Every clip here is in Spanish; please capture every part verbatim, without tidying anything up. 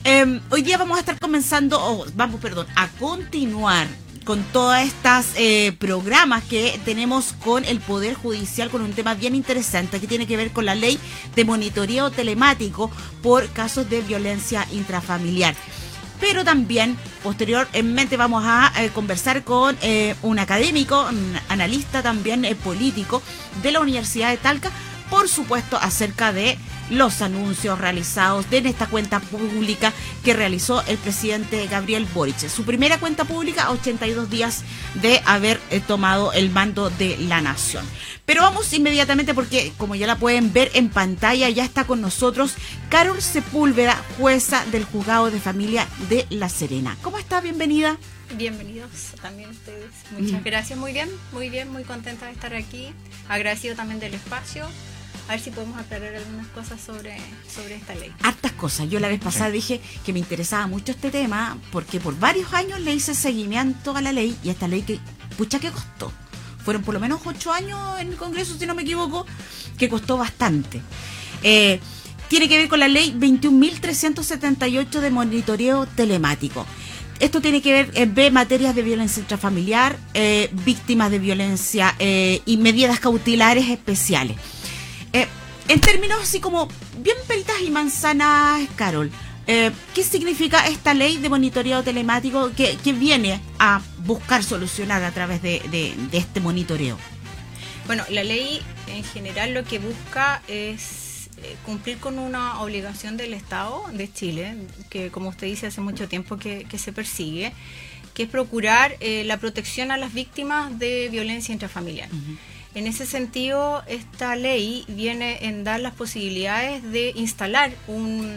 Eh, hoy día vamos a estar comenzando, oh, vamos, perdón, a continuar con todos estos eh, programas que tenemos con el Poder Judicial, con un tema bien interesante que tiene que ver con la ley de monitoreo telemático por casos de violencia intrafamiliar. Pero también, posteriormente, vamos a eh, conversar con eh, un académico, un analista también eh, político de la Universidad de Talca, por supuesto, acerca de los anuncios realizados en esta cuenta pública que realizó el presidente Gabriel Boric. Su primera cuenta pública a ochenta y dos días de haber eh, tomado el mando de la nación. Pero vamos inmediatamente porque, como ya la pueden ver en pantalla, ya está con nosotros Carol Sepúlveda, jueza del Juzgado de Familia de La Serena. ¿Cómo está? Bienvenida. Bienvenidos también ustedes. Muchas mm. gracias. Muy bien, muy bien, muy contenta de estar aquí. Agradecido también del espacio. A ver si podemos aclarar algunas cosas sobre, sobre esta ley. Hartas cosas. Yo la vez pasada sí. dije que me interesaba mucho este tema porque por varios años le hice seguimiento a la ley y a esta ley que, pucha, que costó. Fueron por lo menos ocho años en el Congreso, si no me equivoco, que costó bastante. Eh, tiene que ver con la ley veintiún mil trescientos setenta y ocho de monitoreo telemático. Esto tiene que ver en eh, materias de violencia intrafamiliar, eh, víctimas de violencia eh, y medidas cautelares especiales. Eh, en términos así como bien peritas y manzanas, Carol, eh, ¿qué significa esta ley de monitoreo telemático que, que viene a buscar solucionar a través de, de, de este monitoreo? Bueno, la ley en general lo que busca es eh, cumplir con una obligación del Estado de Chile, que como usted dice hace mucho tiempo que, que se persigue, que es procurar eh, la protección a las víctimas de violencia intrafamiliar. Uh-huh. En ese sentido, esta ley viene en dar las posibilidades de instalar un,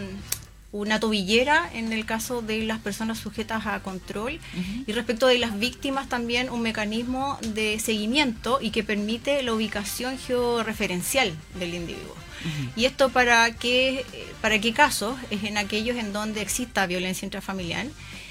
una tobillera en el caso de las personas sujetas a control uh-huh. y respecto de las víctimas también un mecanismo de seguimiento y que permite la ubicación georreferencial del individuo. Uh-huh. ¿Y esto para qué, para qué casos? Es en aquellos en donde exista violencia intrafamiliar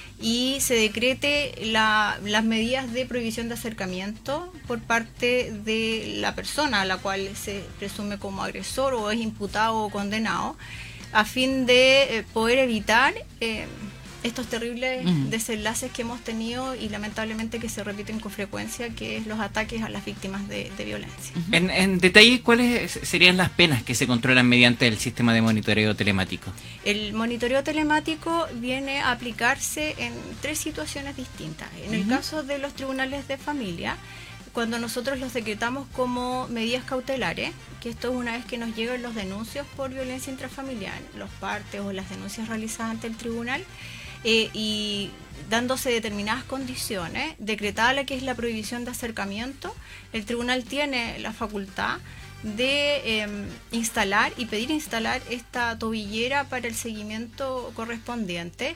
y se decrete la, las medidas de prohibición de acercamiento por parte de la persona a la cual se presume como agresor o es imputado o condenado, a fin de eh, poder evitar eh, estos terribles uh-huh. desenlaces que hemos tenido y lamentablemente que se repiten con frecuencia, que es los ataques a las víctimas de, de violencia. Uh-huh. En, en detalle, ¿cuáles serían las penas que se controlan mediante el sistema de monitoreo telemático? El monitoreo telemático viene a aplicarse en tres situaciones distintas. En uh-huh. el caso de los tribunales de familia, cuando nosotros los decretamos como medidas cautelares, que esto es una vez que nos llegan los denuncios por violencia intrafamiliar, los partes o las denuncias realizadas ante el tribunal, Eh, y dándose determinadas condiciones, decretada la que es la prohibición de acercamiento, el tribunal tiene la facultad de eh, instalar y pedir instalar esta tobillera para el seguimiento correspondiente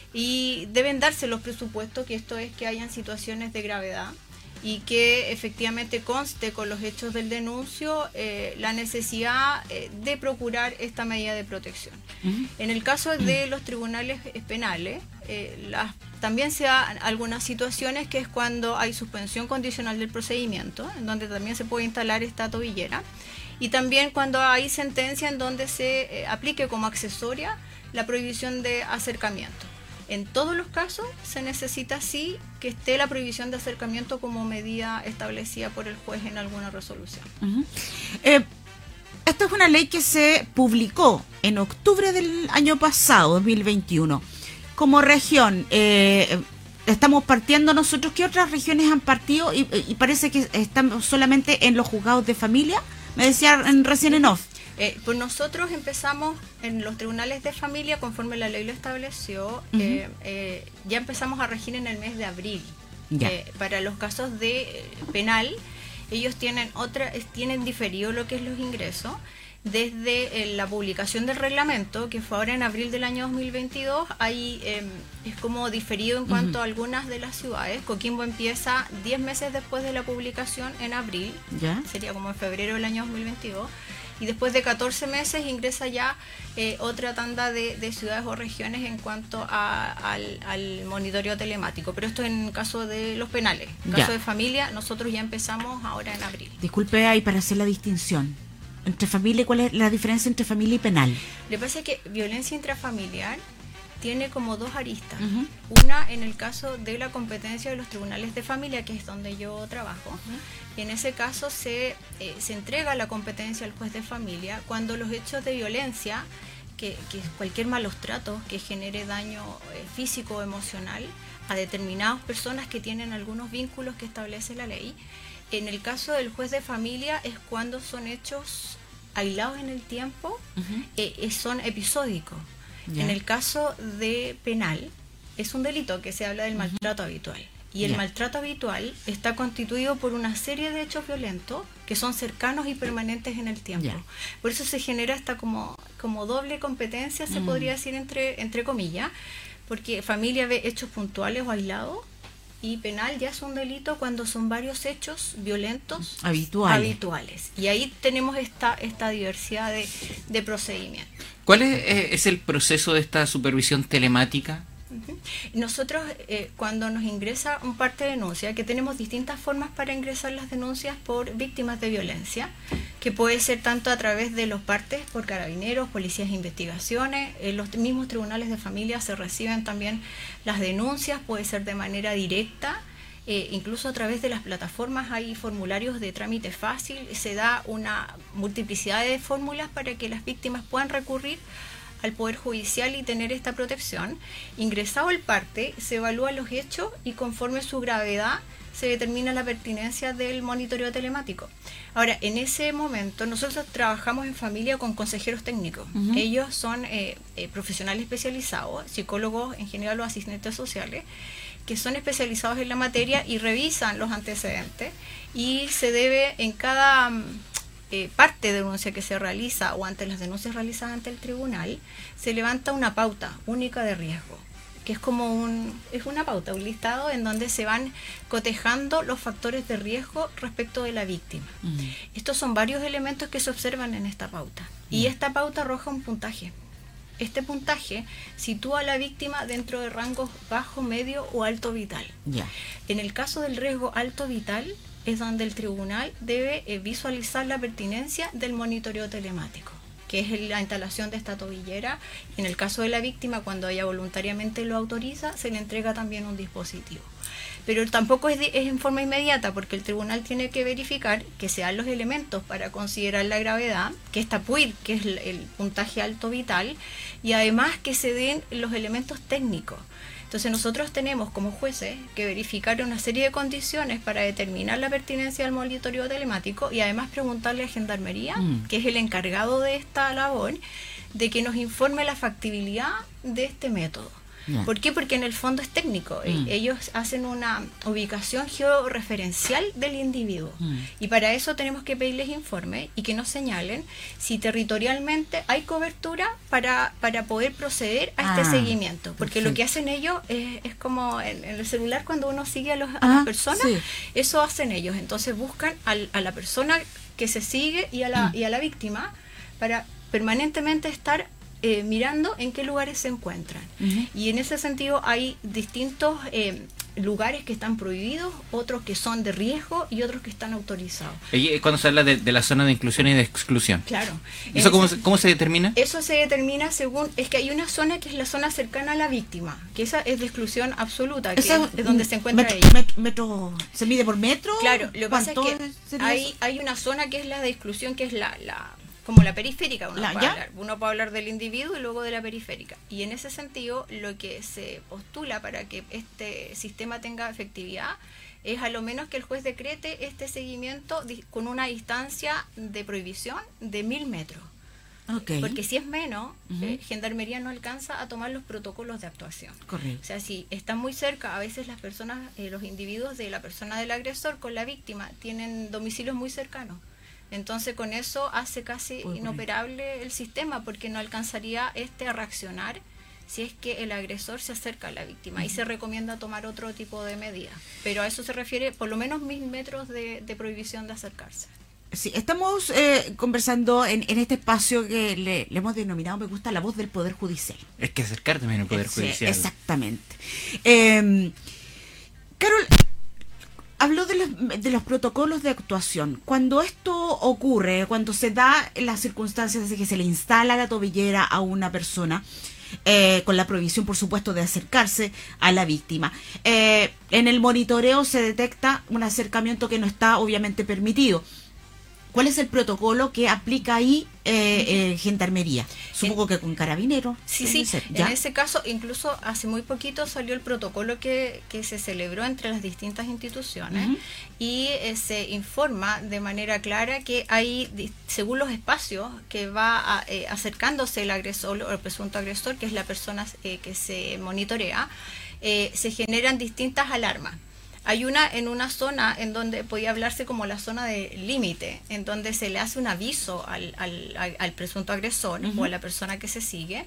y deben darse los presupuestos, que esto es que hayan situaciones de gravedad y que efectivamente conste con los hechos del denuncio eh, la necesidad eh, de procurar esta medida de protección. Uh-huh. En el caso de los tribunales penales, eh, las, también se dan algunas situaciones que es cuando hay suspensión condicional del procedimiento, en donde también se puede instalar esta tobillera, y también cuando hay sentencia en donde se eh, aplique como accesoria la prohibición de acercamiento. En todos los casos se necesita sí que esté la prohibición de acercamiento como medida establecida por el juez en alguna resolución. Uh-huh. Eh, esta es una ley que se publicó en octubre del año pasado, dos mil veintiuno. Como región, eh, estamos partiendo nosotros. ¿Qué otras regiones han partido? Y, y parece que están solamente en los juzgados de familia. Me decía recién en off. Eh, pues nosotros empezamos en los tribunales de familia, conforme la ley lo estableció, uh-huh. eh, eh, ya empezamos a regir en el mes de abril. Eh, para los casos de eh, penal, ellos tienen otra, tienen diferido lo que es los ingresos desde eh, la publicación del reglamento, que fue ahora en abril del año dos mil veintidós. Ahí eh, es como diferido en cuanto uh-huh. a algunas de las ciudades. Coquimbo empieza diez meses después de la publicación, en abril, ¿ya? Sería como en febrero del año dos mil veintidós. Y después de catorce meses ingresa ya eh, otra tanda de, de ciudades o regiones en cuanto a, al, al monitoreo telemático. Pero esto en caso de los penales. En caso ya. de familia, nosotros ya empezamos ahora en abril. Disculpe ahí para hacer la distinción. Entre familia, ¿cuál es la diferencia entre familia y penal? Lo que pasa es que violencia intrafamiliar tiene como dos aristas. Uh-huh. Una en el caso de la competencia de los tribunales de familia, que es donde yo trabajo. Uh-huh. En ese caso se, eh, se entrega la competencia al juez de familia cuando los hechos de violencia, que, que cualquier malos tratos que genere daño eh, físico o emocional a determinadas personas que tienen algunos vínculos que establece la ley. En el caso del juez de familia es cuando son hechos aislados en el tiempo, uh-huh. eh, son episódicos. Yeah. En el caso de penal, es un delito que se habla del maltrato uh-huh. habitual. Y el yeah. maltrato habitual está constituido por una serie de hechos violentos que son cercanos y permanentes en el tiempo. Yeah. Por eso se genera esta como, como doble competencia, se mm. podría decir entre, entre comillas, porque familia ve hechos puntuales o aislados, y penal ya es un delito cuando son varios hechos violentos habituales. habituales. Y ahí tenemos esta, esta diversidad de, de procedimientos. ¿Cuál es, eh, es el proceso de esta supervisión telemática? Uh-huh. Nosotros eh, cuando nos ingresa un parte de denuncia, que tenemos distintas formas para ingresar las denuncias por víctimas de violencia, que puede ser tanto a través de los partes por carabineros, policías de investigaciones, en los mismos tribunales de familia se reciben también las denuncias, puede ser de manera directa, eh, incluso a través de las plataformas hay formularios de trámite fácil, se da una multiplicidad de fórmulas para que las víctimas puedan recurrir al Poder Judicial y tener esta protección. Ingresado el parte, se evalúan los hechos y conforme su gravedad se determina la pertinencia del monitoreo telemático. Ahora, en ese momento nosotros trabajamos en familia con consejeros técnicos. Uh-huh. Ellos son eh, eh, profesionales especializados, psicólogos, en general los asistentes sociales, que son especializados en la materia y revisan los antecedentes, y se debe en cada eh, parte de denuncia que se realiza o ante las denuncias realizadas ante el tribunal, se levanta una pauta única de riesgo, que es como un, es una pauta, un listado en donde se van cotejando los factores de riesgo respecto de la víctima. Uh-huh. Estos son varios elementos que se observan en esta pauta. Uh-huh. Y esta pauta arroja un puntaje. Este puntaje sitúa a la víctima dentro de rangos bajo, medio o alto vital. Yeah. En el caso del riesgo alto vital, es donde el tribunal debe eh, visualizar la pertinencia del monitoreo telemático, que es la instalación de esta tobillera. En el caso de la víctima, cuando ella voluntariamente lo autoriza, se le entrega también un dispositivo. Pero tampoco es, de, es en forma inmediata, porque el tribunal tiene que verificar que se dan los elementos para considerar la gravedad, que está P U I R, que es el, el puntaje alto vital, y además que se den los elementos técnicos. Entonces nosotros tenemos como jueces que verificar una serie de condiciones para determinar la pertinencia del monitoreo telemático, y además preguntarle a Gendarmería, mm. que es el encargado de esta labor, de que nos informe la factibilidad de este método. Yeah. ¿Por qué? Porque en el fondo es técnico. Mm. Ellos hacen una ubicación georreferencial del individuo. Mm. Y para eso tenemos que pedirles informe y que nos señalen si territorialmente hay cobertura para, para poder proceder a ah, este seguimiento. Porque perfecto. Lo que hacen ellos es, es como en, en el celular cuando uno sigue a, los, a ah, las personas. Sí. Eso hacen ellos. Entonces buscan al, a la persona que se sigue y a la, mm. y a la víctima para permanentemente estar Eh, mirando en qué lugares se encuentran. Uh-huh. Y en ese sentido hay distintos eh, lugares que están prohibidos, otros que son de riesgo y otros que están autorizados. ¿Y cuando se habla de, de la zona de inclusión y de exclusión? Claro. ¿Eso cómo, cómo se determina? Eso se determina según, es que hay una zona que es la zona cercana a la víctima, que esa es de exclusión absoluta, que esa, es, es donde se encuentra metro, ella. Metro, metro, ¿se mide por metro? Claro, lo que pasa es que hay, hay una zona que es la de exclusión, que es la... la como la periférica, uno, la, puede hablar. uno puede hablar del individuo y luego de la periférica. Y en ese sentido, lo que se postula para que este sistema tenga efectividad es a lo menos que el juez decrete este seguimiento con una distancia de prohibición de mil metros. Okay. Porque si es menos, uh-huh. eh, Gendarmería no alcanza a tomar los protocolos de actuación. Correcto. O sea, si están muy cerca, a veces las personas, eh, los individuos de la persona del agresor con la víctima tienen domicilios muy cercanos. Entonces con eso hace casi Uy, inoperable el sistema, porque no alcanzaría este a reaccionar si es que el agresor se acerca a la víctima. Uh-huh. Y se recomienda tomar otro tipo de medidas, pero a eso se refiere por lo menos mil metros de, de prohibición de acercarse. Sí, estamos eh, conversando en, en este espacio que le, le hemos denominado, me gusta, la voz del Poder Judicial. Es que acercar también al Poder sí, Judicial. Exactamente. Eh, Carol, habló de los, de los protocolos de actuación. Cuando esto ocurre, cuando se da las circunstancias de que se le instala la tobillera a una persona, eh, con la prohibición, por supuesto, de acercarse a la víctima. Eh, en el monitoreo se detecta un acercamiento que no está obviamente permitido. ¿Cuál es el protocolo que aplica ahí eh, eh, Gendarmería? Supongo en, que con Carabineros. Sí, sí. Ser, en ese caso, incluso hace muy poquito salió el protocolo que, que se celebró entre las distintas instituciones uh-huh. y eh, se informa de manera clara que hay, según los espacios que va a, eh, acercándose el agresor o el presunto agresor, que es la persona eh, que se monitorea, eh, se generan distintas alarmas. Hay una en una zona en donde podía hablarse como la zona de límite, en donde se le hace un aviso al, al, al, al presunto agresor uh-huh. o a la persona que se sigue,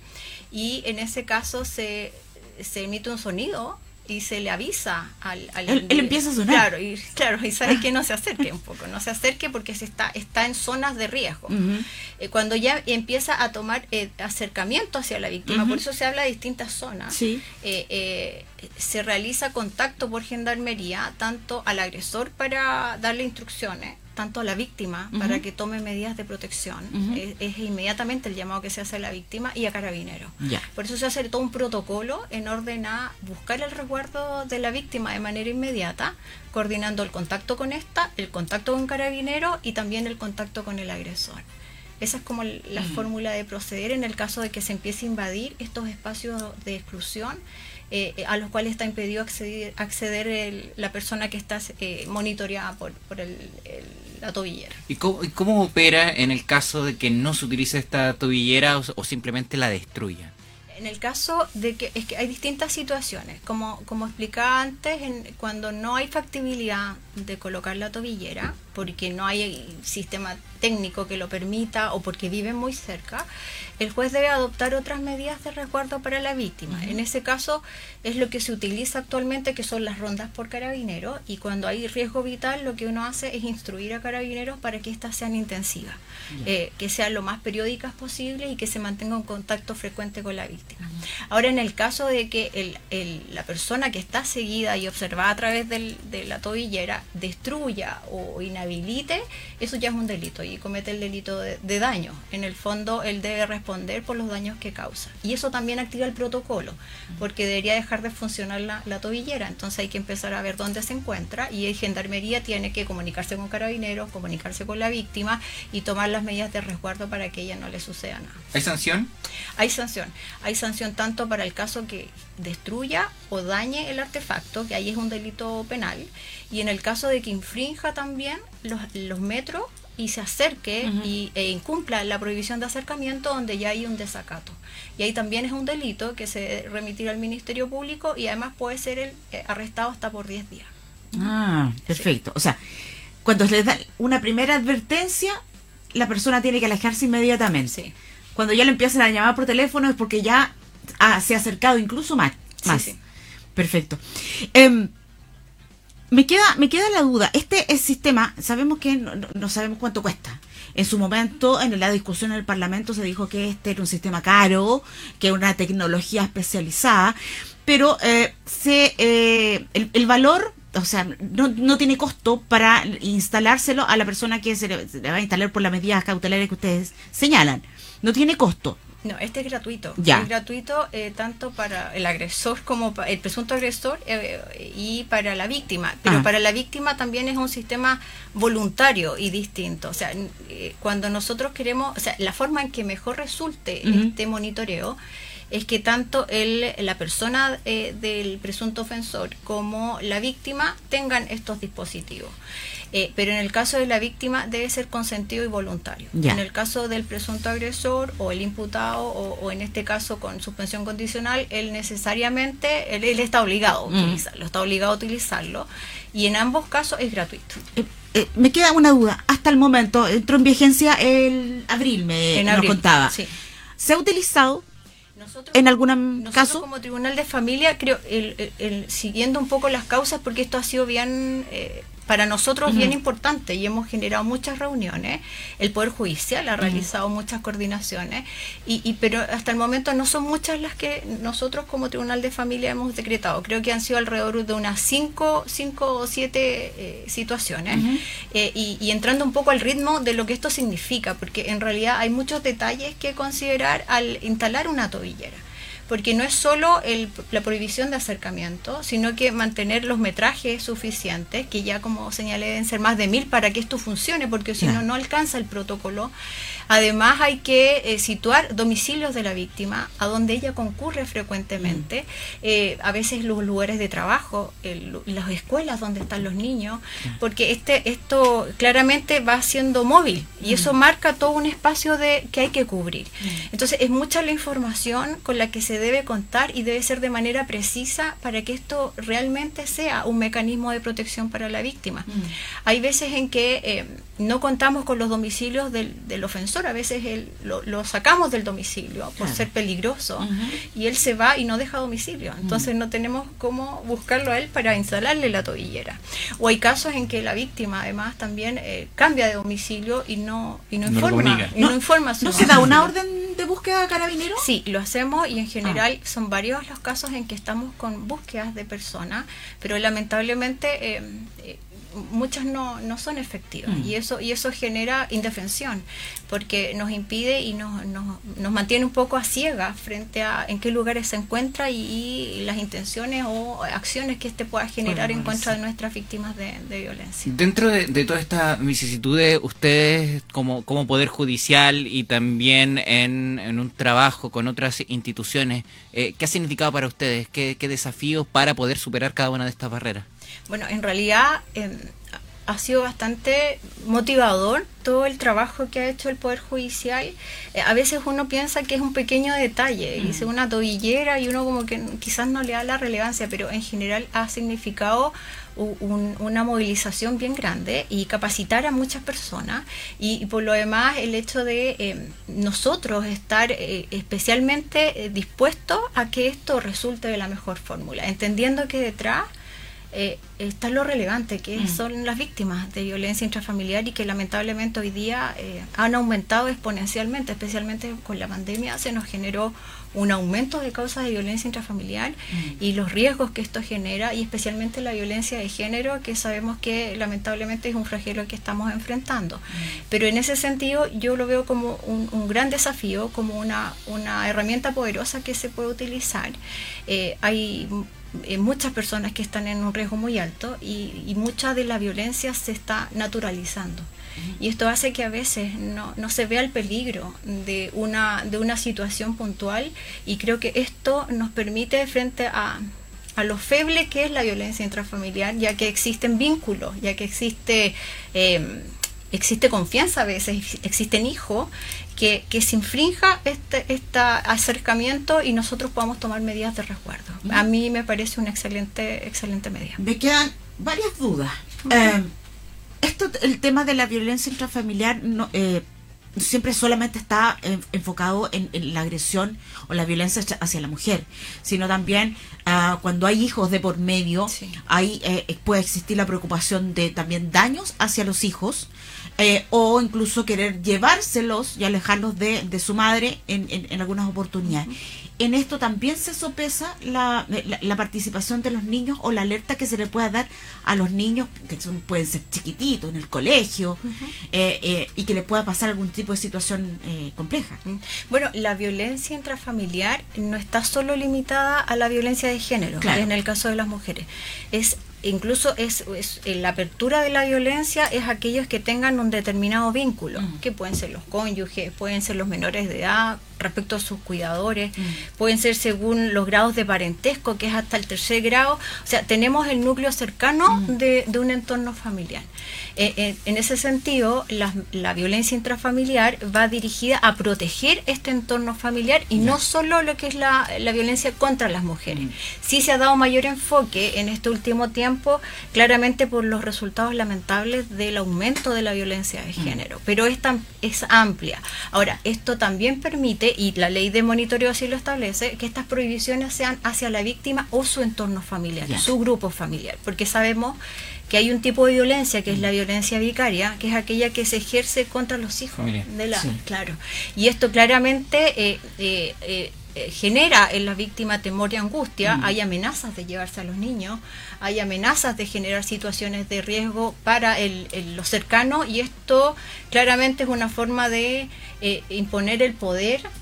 y en ese caso se, se emite un sonido y se le avisa al... al él, él empieza a sonar. Claro, y, claro, y sabe que no se acerque un poco, no se acerque porque se está, está en zonas de riesgo. Uh-huh. Eh, cuando ya empieza a tomar eh, acercamiento hacia la víctima, uh-huh. por eso se habla de distintas zonas, sí. eh, eh, se realiza contacto por Gendarmería, tanto al agresor para darle instrucciones, tanto a la víctima uh-huh. para que tome medidas de protección, uh-huh. es, es inmediatamente el llamado que se hace a la víctima, y a Carabineros. Yeah. Por eso se hace todo un protocolo en orden a buscar el resguardo de la víctima de manera inmediata, coordinando el contacto con esta, el contacto con Carabineros y también el contacto con el agresor. Esa es como la uh-huh. fórmula de proceder en el caso de que se empiece a invadir estos espacios de exclusión, Eh, a los cuales está impedido acceder, acceder el, la persona que está eh, monitoreada por, por el, el, la tobillera. ¿Y cómo, ¿Y cómo opera en el caso de que no se utilice esta tobillera o, o simplemente la destruya? En el caso de que es que hay distintas situaciones, como como explicaba antes, en, cuando no hay factibilidad de colocar la tobillera, porque no hay sistema técnico que lo permita o porque viven muy cerca, el juez debe adoptar otras medidas de resguardo para la víctima. Uh-huh. En ese caso es lo que se utiliza actualmente, que son las rondas por Carabineros, y cuando hay riesgo vital lo que uno hace es instruir a Carabineros para que éstas sean intensivas, uh-huh. eh, que sean lo más periódicas posible y que se mantenga un contacto frecuente con la víctima. Uh-huh. Ahora, en el caso de que el, el, la persona que está seguida y observada a través del, de la tobillera destruya o inhabilite, eso ya es un delito y comete el delito de, de daño. En el fondo, él debe responder por los daños que causa. Y eso también activa el protocolo, porque debería dejar de funcionar la, la tobillera. Entonces hay que empezar a ver dónde se encuentra, y el Gendarmería tiene que comunicarse con Carabineros, comunicarse con la víctima y tomar las medidas de resguardo para que ella no le suceda nada. ¿Hay sanción? Hay sanción. Hay sanción tanto para el caso que destruya o dañe el artefacto, que ahí es un delito penal, y en el caso de que infrinja también los, los metros y se acerque uh-huh. y, e incumpla la prohibición de acercamiento, donde ya hay un desacato. Y ahí también es un delito que se remitirá al Ministerio Público, y además puede ser el, eh, arrestado hasta por diez días. Ah, perfecto. Sí. O sea, cuando les da una primera advertencia, la persona tiene que alejarse inmediatamente. Sí. Cuando ya le empiezan a llamar por teléfono es porque ya ah, se ha acercado incluso más. más. Sí, sí. Perfecto. Eh, me queda me queda la duda. Este el sistema, sabemos que no, no sabemos cuánto cuesta. En su momento, en la discusión en el Parlamento, se dijo que este era un sistema caro, que era una tecnología especializada, pero eh, se eh, el, el valor, o sea, no, no tiene costo para instalárselo a la persona que se le, se le va a instalar por las medidas cautelares que ustedes señalan. No tiene costo. No, este es gratuito. Ya. Es gratuito eh, tanto para el agresor como para el presunto agresor eh, y para la víctima. Pero ah. para la víctima también es un sistema voluntario y distinto. O sea, eh, cuando nosotros queremos, o sea, la forma en que mejor resulte uh-huh. este monitoreo es que tanto el, la persona eh, del presunto ofensor como la víctima tengan estos dispositivos. Eh, pero en el caso de la víctima debe ser consentido y voluntario. Ya. En el caso del presunto agresor o el imputado, o, o en este caso con suspensión condicional, él necesariamente, él, él está obligado a utilizarlo, mm. está obligado a utilizarlo, y en ambos casos es gratuito. Eh, eh, me queda una duda. Hasta el momento, entró en vigencia el abril, me en nos abril, contaba. Sí. ¿Se ha utilizado? Nosotros, ¿En algún nosotros caso? Como Tribunal de Familia, creo, el, el, el, siguiendo un poco las causas, porque esto ha sido bien, eh, para nosotros uh-huh. bien importante, y hemos generado muchas reuniones, el Poder Judicial ha realizado uh-huh. muchas coordinaciones, y, y pero hasta el momento no son muchas las que nosotros como Tribunal de Familia hemos decretado. Creo que han sido alrededor de unas cinco, cinco o siete eh, situaciones, uh-huh. eh, y, y entrando un poco al ritmo de lo que esto significa, porque en realidad hay muchos detalles que considerar al instalar una tobillera. porque no es solo el, la prohibición de acercamiento, sino que mantener los metrajes suficientes, que ya como señalé deben ser más de mil para que esto funcione, porque si no, no alcanza el protocolo. Además hay que eh, situar domicilios de la víctima, a donde ella concurre frecuentemente, eh, a veces los lugares de trabajo, el, las escuelas donde están los niños, porque este esto claramente va siendo móvil y eso marca todo un espacio de que hay que cubrir. Entonces es mucha la información con la que se debe contar y debe ser de manera precisa para que esto realmente sea un mecanismo de protección para la víctima. Hay veces en que eh, no contamos con los domicilios del, del ofensor, a veces él, lo, lo sacamos del domicilio por claro. ser peligroso uh-huh. y él se va y no deja domicilio, entonces uh-huh. no tenemos cómo buscarlo a él para instalarle la tobillera. O hay casos en que la víctima además también eh, cambia de domicilio y no y no, no informa y no, no informa ¿No se da una orden de búsqueda a Carabineros? Sí, lo hacemos y en general ah. son varios los casos en que estamos con búsquedas de personas, pero lamentablemente eh, eh, muchas no, no son efectivas mm. y eso y eso genera indefensión porque nos impide y nos, nos, nos mantiene un poco a ciegas frente a en qué lugares se encuentra y, y las intenciones o acciones que este pueda generar bueno, en contra sí. de nuestras víctimas de, de violencia. Dentro de, de todas estas vicisitudes, ustedes como, como Poder Judicial y también en, en un trabajo con otras instituciones, eh, ¿qué ha significado para ustedes? ¿Qué, qué desafíos para poder superar cada una de estas barreras? Bueno, en realidad eh, ha sido bastante motivador todo el trabajo que ha hecho el Poder Judicial. Eh, a veces uno piensa que es un pequeño detalle, mm. hice una tobillera y uno como que quizás no le da la relevancia, pero en general ha significado un, una movilización bien grande y capacitar a muchas personas y, y por lo demás el hecho de eh, nosotros estar eh, especialmente eh, dispuestos a que esto resulte de la mejor fórmula, entendiendo que detrás Eh, está lo relevante que mm. son las víctimas de violencia intrafamiliar y que lamentablemente hoy día eh, han aumentado exponencialmente, especialmente con la pandemia se nos generó un aumento de causas de violencia intrafamiliar mm. y los riesgos que esto genera y especialmente la violencia de género que sabemos que lamentablemente es un flagelo que estamos enfrentando. Mm. Pero en ese sentido yo lo veo como un, un gran desafío, como una, una herramienta poderosa que se puede utilizar. Eh, hay Eh, muchas personas que están en un riesgo muy alto y, y mucha de la violencia se está naturalizando uh-huh. y esto hace que a veces no, no se vea el peligro de una, de una situación puntual y creo que esto nos permite frente a, a lo feble que es la violencia intrafamiliar, ya que existen vínculos, ya que existe eh, existe confianza a veces, existen hijos que, que se infrinja este, este acercamiento y nosotros podamos tomar medidas de resguardo. Uh-huh. A mí me parece una excelente, excelente medida. Me quedan varias dudas. Uh-huh. Eh, esto, el tema de la violencia intrafamiliar no, eh, siempre solamente está eh, enfocado en, en la agresión o la violencia hacia la mujer, sino también uh, cuando hay hijos de por medio, sí. hay, eh, puede existir la preocupación de también daños hacia los hijos, eh, o incluso querer llevárselos y alejarlos de, de su madre en, en, en algunas oportunidades. Uh-huh. En esto también se sopesa la, la, la participación de los niños o la alerta que se le pueda dar a los niños que son, pueden ser chiquititos en el colegio, uh-huh. eh, eh, y que les pueda pasar algún tipo de situación eh, compleja. Bueno, la violencia intrafamiliar no está solo limitada a la violencia de género, claro. en el caso de las mujeres. Es incluso es, es la apertura de la violencia es aquellos que tengan un determinado vínculo, uh-huh. que pueden ser los cónyuges, pueden ser los menores de edad respecto a sus cuidadores, uh-huh. pueden ser según los grados de parentesco, que es hasta el tercer grado. O sea, tenemos el núcleo cercano uh-huh. de, de un entorno familiar. Eh, eh, en ese sentido, la, la violencia intrafamiliar va dirigida a proteger este entorno familiar y yeah. no solo lo que es la, la violencia contra las mujeres. Uh-huh. Sí se ha dado mayor enfoque en este último tiempo, claramente por los resultados lamentables del aumento de la violencia de género, uh-huh. pero es, tan, es amplia. Ahora, esto también permite, y la ley de monitoreo así lo establece, que estas prohibiciones sean hacia la víctima o su entorno familiar, yeah. su grupo familiar, porque sabemos que hay un tipo de violencia que es la violencia vicaria, que es aquella que se ejerce contra los hijos de la, sí. claro. Y esto claramente eh, eh, eh, genera en la víctima temor y angustia. Mm. Hay amenazas de llevarse a los niños, hay amenazas de generar situaciones de riesgo para el, el, los cercanos, y esto claramente es una forma de eh, imponer el poder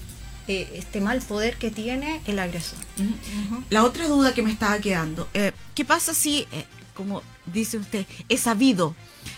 eh, este mal poder que tiene el agresor. Uh-huh. Uh-huh. La otra duda que me estaba quedando, eh, ¿qué pasa si, eh, como dice usted, es sabido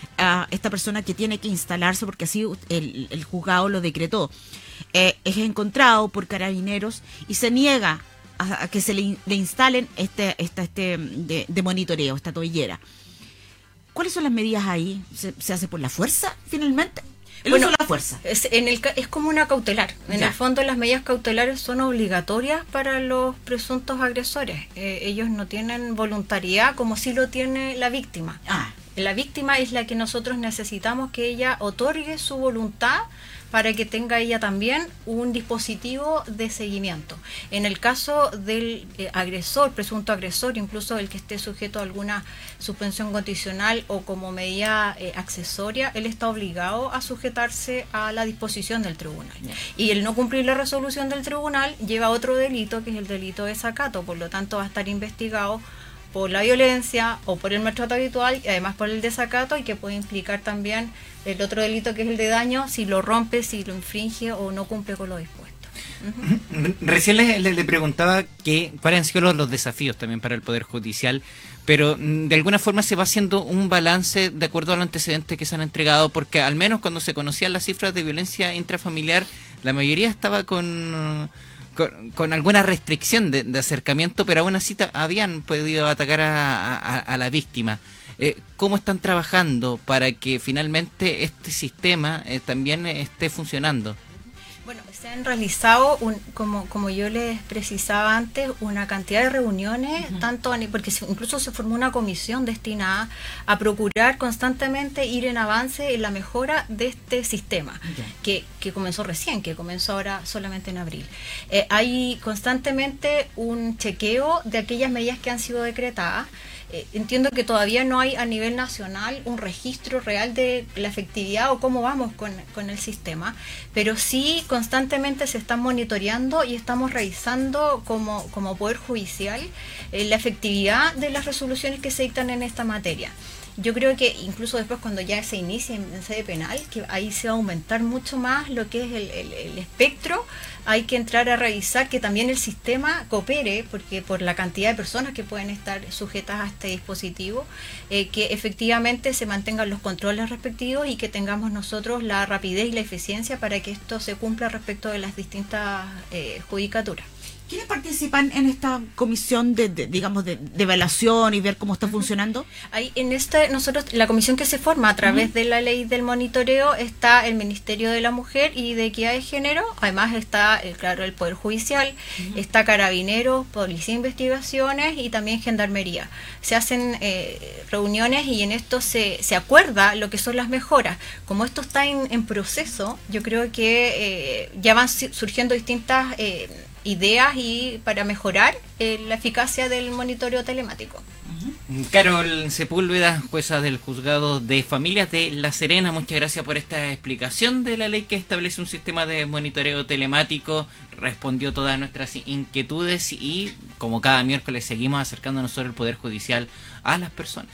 a esta persona que tiene que instalarse, porque así el, el juzgado lo decretó, eh, es encontrado por carabineros y se niega a, a que se le, le instalen este, este, este de, de monitoreo, esta tobillera? ¿Cuáles son las medidas ahí? ¿Se, se hace por la fuerza finalmente? El bueno, uso de la fuerza. Es, en el, es como una cautelar. En ya. el fondo las medidas cautelares son obligatorias para los presuntos agresores. Eh, ellos no tienen voluntariedad como sí lo tiene la víctima. Ah. La víctima es la que nosotros necesitamos que ella otorgue su voluntad para que tenga ella también un dispositivo de seguimiento. En el caso del eh, agresor, presunto agresor, incluso el que esté sujeto a alguna suspensión condicional o como medida eh, accesoria, él está obligado a sujetarse a la disposición del tribunal. Yeah. Y el no cumplir la resolución del tribunal lleva a otro delito, que es el delito de desacato, por lo tanto va a estar investigado por la violencia o por el maltrato habitual y además por el desacato, y que puede implicar también el otro delito que es el de daño si lo rompe, si lo infringe o no cumple con lo dispuesto. Uh-huh. Recién le, le, le preguntaba que cuáles han sido los, los desafíos también para el Poder Judicial, pero de alguna forma se va haciendo un balance de acuerdo a los antecedentes que se han entregado, porque al menos cuando se conocían las cifras de violencia intrafamiliar, la mayoría estaba con... Con, con alguna restricción de, de acercamiento, pero aún así ta, habían podido atacar a, a, a la víctima. Eh, ¿Cómo están trabajando para que finalmente este sistema eh, también esté funcionando? Bueno, se han realizado, un, como, como yo les precisaba antes, una cantidad de reuniones, uh-huh. tanto porque se, incluso se formó una comisión destinada a procurar constantemente ir en avance en la mejora de este sistema, okay. que, que comenzó recién, que comenzó ahora solamente en abril. Eh, hay constantemente un chequeo de aquellas medidas que han sido decretadas. Eh, entiendo que todavía no hay a nivel nacional un registro real de la efectividad o cómo vamos con, con el sistema, pero sí constantemente se están monitoreando y estamos revisando como, como Poder Judicial eh, la efectividad de las resoluciones que se dictan en esta materia. Yo creo que incluso después cuando ya se inicie en, en sede penal, que ahí se va a aumentar mucho más lo que es el, el, el espectro, hay que entrar a revisar que también el sistema coopere, porque por la cantidad de personas que pueden estar sujetas a este dispositivo, eh, que efectivamente se mantengan los controles respectivos y que tengamos nosotros la rapidez y la eficiencia para que esto se cumpla respecto de las distintas eh, judicaturas. ¿Quiénes participan en esta comisión de, de digamos, de, de evaluación y ver cómo está funcionando? Ahí, en este, nosotros, la comisión que se forma a través uh-huh. de la ley del monitoreo está el Ministerio de la Mujer y de Equidad de Género, además está, el, claro, el Poder Judicial, uh-huh. está Carabineros, Policía de Investigaciones y también Gendarmería. Se hacen eh, reuniones y en esto se, se acuerda lo que son las mejoras. Como esto está en, en proceso, yo creo que eh, ya van surgiendo distintas eh, ideas y para mejorar eh, la eficacia del monitoreo telemático. Uh-huh. Carol Sepúlveda, jueza del Juzgado de Familias de La Serena, muchas gracias por esta explicación de la ley que establece un sistema de monitoreo telemático. Respondió todas nuestras inquietudes y, como cada miércoles, seguimos acercándonos sobre el Poder Judicial a las personas.